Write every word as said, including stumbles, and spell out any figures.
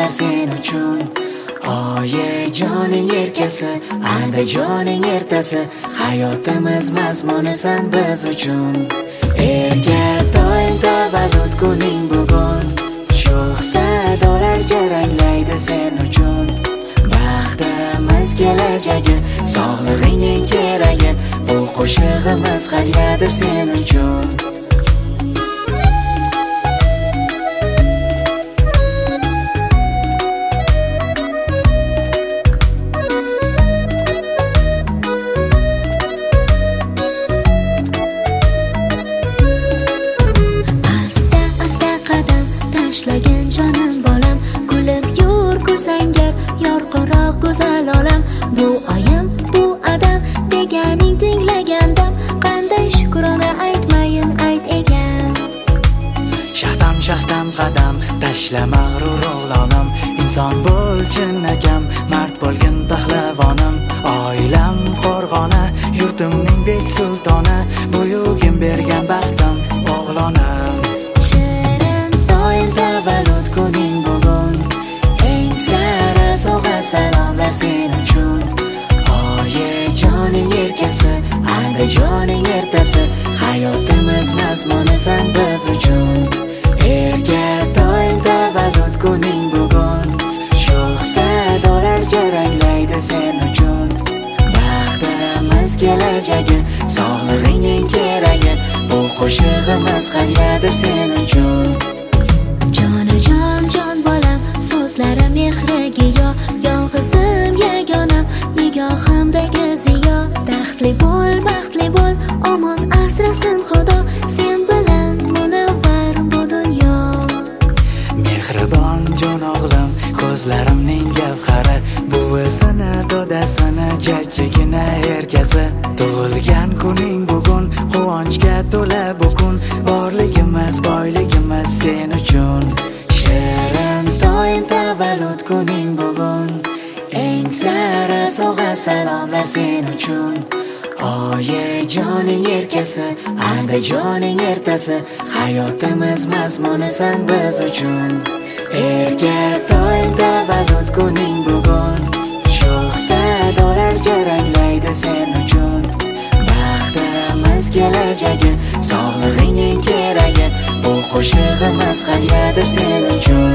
salomlar sen uchun. Oyijoning erkasi, Andijoning ertasi, hayotimiz mazmunisan biz uchun. Erga doim tavallud kuning bugun, sho'x sadolar jaranglaydi sen uchun. Baxtimiz kelajagi, sog'lig'ingning keragi, bu qo'shig'imiz hadyadir sen uchun. Tashlagan jonim bolam, kulib yur ko'rsangar yorqinroq go'zal olam. Bu oyim, bu adam deganing tinglagandam, qanday shukrona aytmayin ayt ekan. Shaxtam shaxtam qadam tashla mag'rur o'g'lonim, inson bo'l chinakam, mard bo'lgin pahlavonim. Oilam qo'rg'ona, yurtimning bek sultoni, buyugim bergan baxtim o'g'lonim. Tavallud kuning bugun, eng sara sovg'a salomlar sen uchun. Oyijoning erkasi, Andijoning ertasi, hayotimiz mazmunisan biz uchun. Erga doim tavallud kuning bugun, sho'x sadolar jaranglaydi sen uchun. Baxtimiz kelajagi, sog'lig'ingning keragi, bu qo'shig'imiz hadyadir sen uchun. Jonajon jon bolam, so'zlarim mehriga yo, yolg'izim yagonam, nigohimdagi ziyo. Baxtli bo'l, baxtli bo'l, omon asrasin Xudo, sen bilan munavvar bu dunyo. Mehribon jon o'g'lim, ko'zlarimning gavhari, buvisini, dodasini, jajjigina erkasi. Tug'ilgan kuning bugun, quvonchga to'la bu kun, borligimiz, boyligimiz sen uchun. Shirin doim tavallud kuning bugun, eng sara sovg'a salomlar sen uchun. Oyijoning erkasi, Andijoning ertasi, hayotimiz mazmunisan biz uchun. Erga doim tavallud kuning bugun, sho'x sadolar jaranglaydi sen uchun. Baxtimiz kelajagi, sog'lig'ingning keragi, bu qo'shig'imiz hadyadir sen uchun.